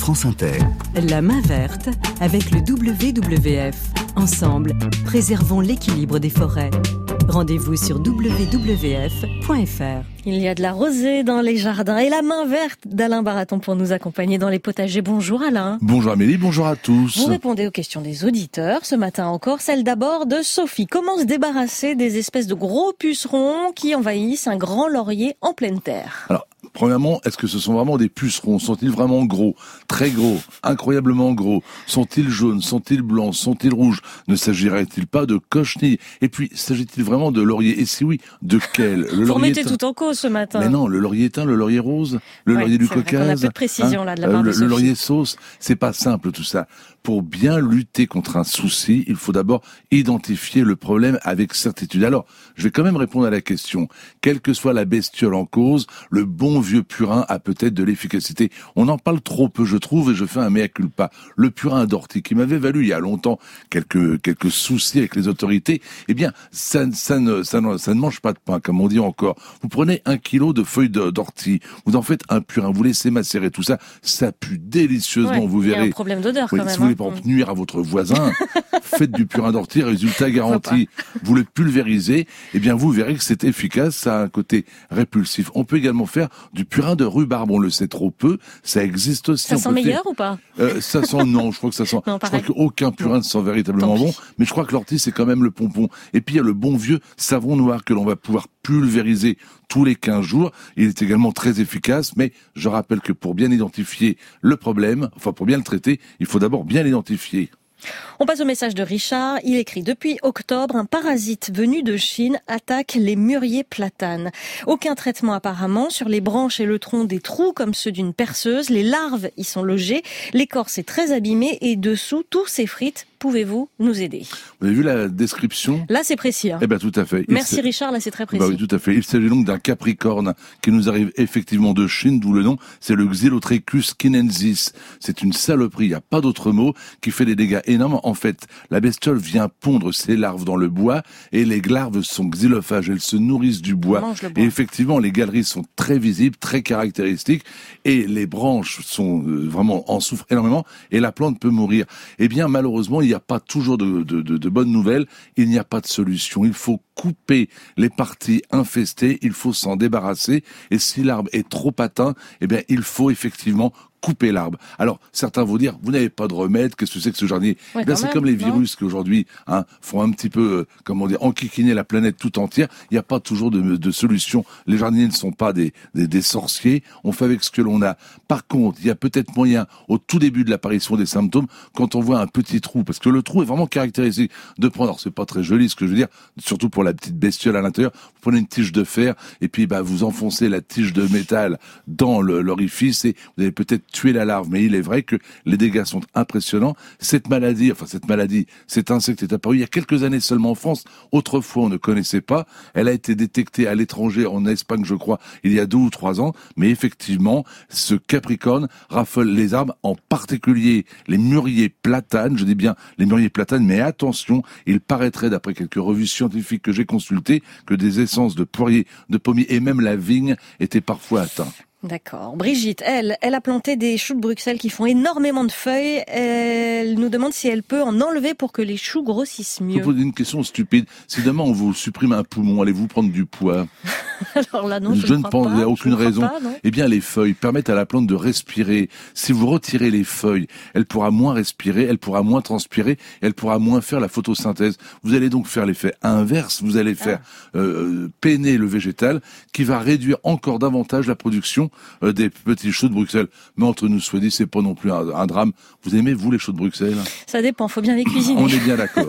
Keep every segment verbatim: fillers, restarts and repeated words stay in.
France Inter. La main verte avec le W W F. Ensemble, préservons l'équilibre des forêts. Rendez-vous sur w w f point f r. Il y a de la rosée dans les jardins et la main verte d'Alain Baraton pour nous accompagner dans les potagers. Bonjour Alain. Bonjour Amélie, bonjour à tous. Vous répondez aux questions des auditeurs. Ce matin encore, celle d'abord de Sophie. Comment se débarrasser des espèces de gros pucerons qui envahissent un grand laurier en pleine terre? Alors, premièrement, est-ce que ce sont vraiment des pucerons? Sont-ils vraiment gros? Très gros? Incroyablement gros? Sont-ils jaunes? Sont-ils blancs? Sont-ils rouges? Ne s'agirait-il pas de cochenilles? Et puis, s'agit-il vraiment de laurier? Et si oui, de quel? Le Vous remettez tout en cause ce matin. Mais non, le laurier éteint, le laurier rose, le ouais, laurier du Caucase. On a peu de précision hein, là de la part euh, de le, Sophie. le laurier sauce, c'est pas simple tout ça. Pour bien lutter contre un souci, il faut d'abord identifier le problème avec certitude. Alors, je vais quand même répondre à la question. Quelle que soit la bestiole en cause, le bon vieux purin a peut-être de l'efficacité. On en parle trop peu, je trouve, et je fais un mea culpa. Le purin d'ortie, qui m'avait valu il y a longtemps quelques quelques soucis avec les autorités, eh bien, ça, ça, ne, ça, ne, ça ne mange pas de pain, comme on dit encore. Vous prenez un kilo de feuilles d'ortie, vous en faites un purin, vous laissez macérer tout ça, ça pue délicieusement, ouais, vous verrez. Il y a un problème d'odeur oui, quand même. Si vous voulez, par exemple, nuire à votre voisin, faites du purin d'ortie, résultat garanti. Vous le pulvérisez, eh bien, vous verrez que c'est efficace, ça a un côté répulsif. On peut également faire du purin de rhubarbe, on le sait trop peu, ça existe aussi. Ça on sent meilleur ou pas? euh, Ça sent, non, je crois que ça sent, non, je crois qu'aucun purin ne sent véritablement bon, mais je crois que l'ortie, c'est quand même le pompon. Et puis, il y a le bon vieux savon noir que l'on va pouvoir pulvériser tous les quinze jours. Il est également très efficace, mais je rappelle que pour bien identifier le problème, enfin, pour bien le traiter, il faut d'abord bien l'identifier. On passe au message de Richard. Il écrit: depuis octobre, un parasite venu de Chine attaque les mûriers platanes. Aucun traitement apparemment. Sur les branches et le tronc, des trous comme ceux d'une perceuse. Les larves y sont logées. L'écorce est très abîmée et dessous, tout s'effrite. Pouvez-vous nous aider? Vous avez vu la description? Là, c'est précis. Hein. Eh ben, tout à fait. Merci Il Richard, là, c'est très précis. Bah oui, tout à fait. Il s'agit donc d'un capricorne qui nous arrive effectivement de Chine, d'où le nom. C'est le Xylotrecus chinensis. C'est une saloperie, il n'y a pas d'autre mot, qui fait des dégâts énormes. En fait, la bestiole vient pondre ses larves dans le bois et les larves sont xylophages. Elles se nourrissent du bois. bois. Et effectivement, les galeries sont très visibles, très caractéristiques et les branches sont euh, vraiment en souffrent énormément et la plante peut mourir. Eh bien, malheureusement, il n'y a pas toujours de, de, de, de bonnes nouvelles. Il n'y a pas de solution. Il faut couper les parties infestées. Il faut s'en débarrasser. Et si l'arbre est trop atteint, eh bien, il faut effectivement couper l'arbre. Alors, certains vont dire, vous n'avez pas de remède, qu'est-ce que c'est que ce jardinier? Ouais, ben, c'est même, comme les non virus qui aujourd'hui hein, font un petit peu, euh, comment dire, enquiquiner la planète tout entière. Il n'y a pas toujours de, de solution. Les jardiniers ne sont pas des, des, des sorciers. On fait avec ce que l'on a. Par contre, il y a peut-être moyen, au tout début de l'apparition des symptômes, quand on voit un petit trou, parce que le trou est vraiment caractéristique, de prendre, alors c'est pas très joli ce que je veux dire, surtout pour la petite bestiole à l'intérieur, vous prenez une tige de fer, et puis bah, vous enfoncez la tige de métal dans le, l'orifice, et vous allez peut-être tuer la larve, mais il est vrai que les dégâts sont impressionnants. Cette maladie, enfin cette maladie, cet insecte est apparu il y a quelques années seulement en France. Autrefois, on ne connaissait pas. Elle a été détectée à l'étranger, en Espagne, je crois, il y a deux ou trois ans. Mais effectivement, ce capricorne raffole les arbres, en particulier les mûriers platanes. Je dis bien les mûriers platanes, mais attention, il paraîtrait, d'après quelques revues scientifiques que j'ai consultées, que des essences de poirier, de pommier et même la vigne étaient parfois atteints. D'accord. Brigitte, elle, elle a planté des choux de Bruxelles qui font énormément de feuilles. Elle nous demande si elle peut en enlever pour que les choux grossissent mieux. Je vous pose une question stupide. Si demain on vous supprime un poumon, allez-vous prendre du poids? Alors là, non, je, je ne ne crois pense, pas. il n'y a aucune raison. Pas, eh bien, les feuilles permettent à la plante de respirer. Si vous retirez les feuilles, elle pourra moins respirer, elle pourra moins transpirer, elle pourra moins faire la photosynthèse. Vous allez donc faire l'effet inverse. Vous allez faire ah. euh, peiner le végétal, qui va réduire encore davantage la production euh, des petits choux de Bruxelles. Mais entre nous soit dit, c'est pas non plus un, un drame. Vous aimez, vous, les choux de Bruxelles? Ça dépend, faut bien les cuisiner. On est bien d'accord.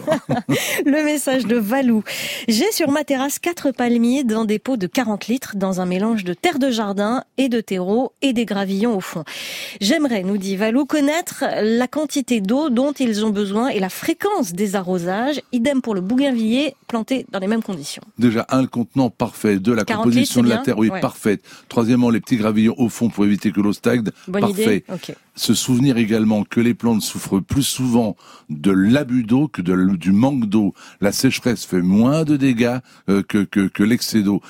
Le message de Valou. J'ai sur ma terrasse quatre palmiers dans des pots de quarante litres, dans un mélange de terre de jardin et de terreau et des gravillons au fond. J'aimerais, nous dit Valou, connaître la quantité d'eau dont ils ont besoin et la fréquence des arrosages. Idem pour le bougainvillier planté dans les mêmes conditions. Déjà, un, le contenant parfait. Deux, la composition litres, de la terre, oui, ouais. parfaite. Troisièmement, les petits gravillons au fond pour éviter que l'eau stagne. Bonne parfait. Idée. Okay. Se souvenir également que les plantes souffrent plus souvent de l'abus d'eau que de, du manque d'eau. La sécheresse fait moins de dégâts euh, que, que, que l'excès d'eau. On peut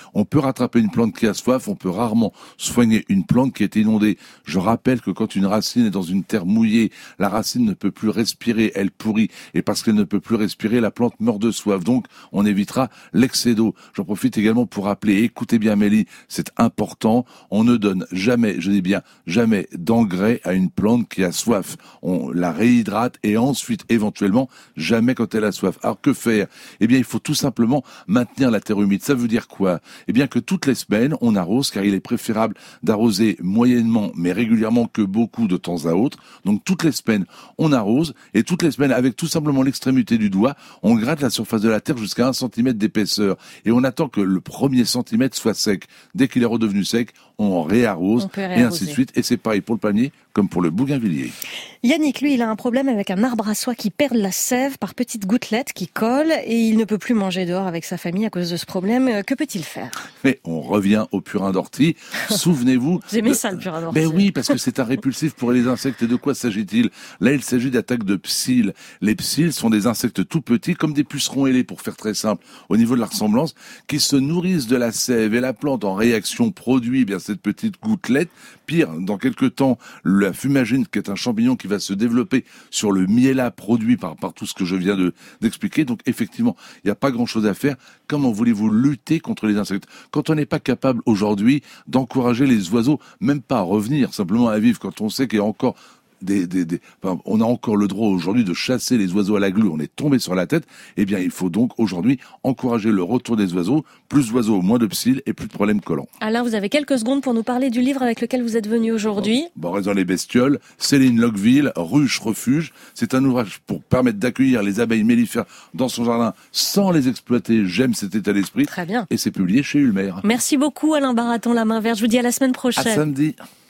rattraper une plante qui a soif, on peut rarement soigner une plante qui est inondée. Je rappelle que quand une racine est dans une terre mouillée, la racine ne peut plus respirer, elle pourrit. Et parce qu'elle ne peut plus respirer, la plante meurt de soif. Donc, on évitera l'excès d'eau. J'en profite également pour rappeler, écoutez bien Mélie, c'est important, on ne donne jamais, je dis bien jamais, d'engrais à une plante qui a soif. On la réhydrate et ensuite, éventuellement, jamais quand elle a soif. Alors que faire? Eh bien, il faut tout simplement maintenir la terre humide. Ça veut dire quoi? Eh bien, que toutes les semaines, on arrose, car il est préférable d'arroser moyennement, mais régulièrement que beaucoup de temps à autre. Donc, toutes les semaines, on arrose, et toutes les semaines, avec tout simplement l'extrémité du doigt, on gratte la surface de la terre jusqu'à un centimètre d'épaisseur. Et on attend que le premier centimètre soit sec. Dès qu'il est redevenu sec, on réarrose, on et ainsi de suite. Et c'est pareil pour le palmier, comme pour le bougainvillier. Yannick, lui, il a un problème avec un arbre à soie qui perd la sève par petites gouttelettes qui collent et il ne peut plus manger dehors avec sa famille à cause de ce problème. Que peut-il faire? Mais on revient au purin d'ortie. Souvenez-vous... J'aimais de... ça, le purin d'ortie. Ben oui, parce que c'est un répulsif pour les insectes. Et de quoi s'agit-il? Là, il s'agit d'attaques de psylles. Les psylles sont des insectes tout petits, comme des pucerons ailés, pour faire très simple, au niveau de la ressemblance, qui se nourrissent de la sève. Et la plante, en réaction, produit eh bien cette petite gouttelette. Pire, dans quelques temps, la fumagine, qui est un champignon qui va se développer sur le miella produit par, par tout ce que je viens de, d'expliquer. Donc effectivement, il n'y a pas grand-chose à faire. Comment voulez-vous lutter contre les insectes? Quand on n'est pas capable aujourd'hui d'encourager les oiseaux, même pas à revenir, simplement à vivre, quand on sait qu'il y a encore... Des, des, des, enfin, on a encore le droit aujourd'hui de chasser les oiseaux à la glu, on est tombé sur la tête, eh bien il faut donc aujourd'hui encourager le retour des oiseaux, plus d'oiseaux, moins de psylles et plus de problèmes collants. Alain, vous avez quelques secondes pour nous parler du livre avec lequel vous êtes venu aujourd'hui. Bon, Raison les bestioles, Céline Locqueville, Ruche Refuge, c'est un ouvrage pour permettre d'accueillir les abeilles mellifères dans son jardin sans les exploiter, j'aime cet état d'esprit. Très bien. Et c'est publié chez Ulmer. Merci beaucoup Alain Baraton, la main verte, je vous dis à la semaine prochaine. À samedi.